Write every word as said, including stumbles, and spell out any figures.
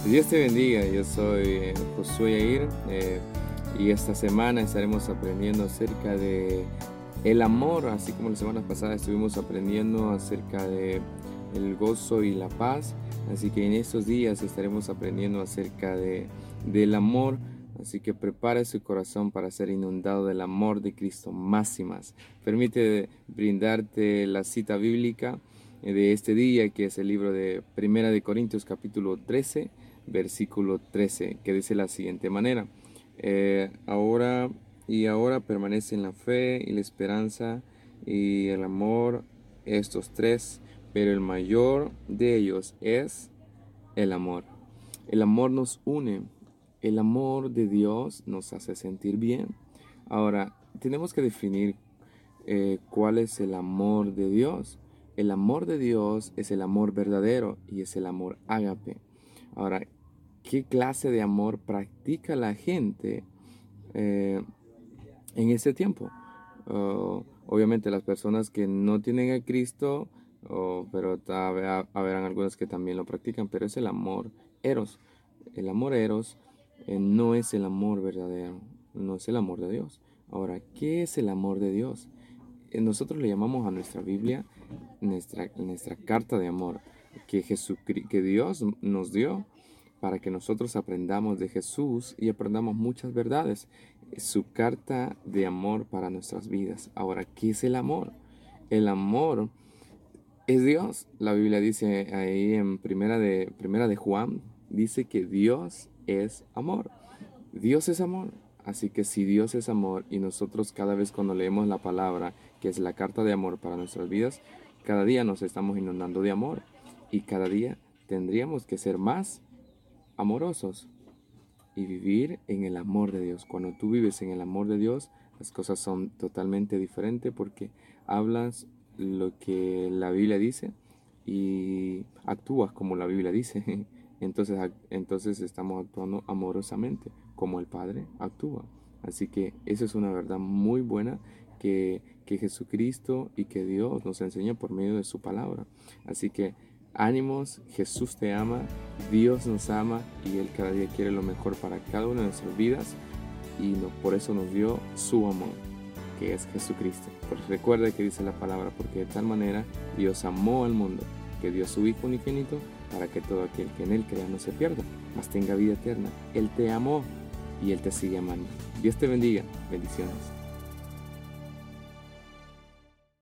Dios te bendiga, yo soy eh, Josué Yair eh, y esta semana estaremos aprendiendo acerca de el amor, así como la semana pasada estuvimos aprendiendo acerca de el gozo y la paz, así que en estos días estaremos aprendiendo acerca de, del amor, así que prepara su corazón para ser inundado del amor de Cristo más y más. Permite brindarte la cita bíblica eh, de este día, que es el libro de Primera de Corintios capítulo trece, versículo trece, que dice la siguiente manera: eh, ahora y ahora permanecen la fe y la esperanza y el amor, estos tres, pero el mayor de ellos es el amor. El amor nos une, el amor de Dios nos hace sentir bien. Ahora, tenemos que definir eh, cuál es el amor de Dios. El amor de Dios es el amor verdadero y es el amor ágape. Ahora, ¿qué clase de amor practica la gente eh, en este tiempo? Uh, obviamente las personas que no tienen a Cristo, oh, pero habrán algunas que también lo practican, pero es el amor eros. El amor eros eh, no es el amor verdadero, no es el amor de Dios. Ahora, ¿qué es el amor de Dios? Eh, nosotros le llamamos a nuestra Biblia nuestra, nuestra carta de amor que, Jesucri- que Dios nos dio para que nosotros aprendamos de Jesús y aprendamos muchas verdades. Es su carta de amor para nuestras vidas. Ahora, ¿qué es el amor? El amor es Dios. La Biblia dice ahí en primera de, primera de Juan, dice que Dios es amor. Dios es amor. Así que si Dios es amor y nosotros cada vez cuando leemos la palabra, que es la carta de amor para nuestras vidas, cada día nos estamos inundando de amor. Y cada día tendríamos que ser más amorosos y vivir en el amor de Dios. Cuando tú vives en el amor de Dios, las cosas son totalmente diferentes porque hablas lo que la Biblia dice y actúas como la Biblia dice. Entonces, entonces estamos actuando amorosamente como el Padre actúa. Así que eso es una verdad muy buena que, que Jesucristo y que Dios nos enseña por medio de su palabra. Así que ánimos, Jesús te ama, Dios nos ama y Él cada día quiere lo mejor para cada una de nuestras vidas y no, por eso nos dio su amor, que es Jesucristo. Pues recuerda que dice la palabra, porque de tal manera Dios amó al mundo, que dio su Hijo unigénito para que todo aquel que en Él crea no se pierda, mas tenga vida eterna. Él te amó y Él te sigue amando. Dios te bendiga. Bendiciones.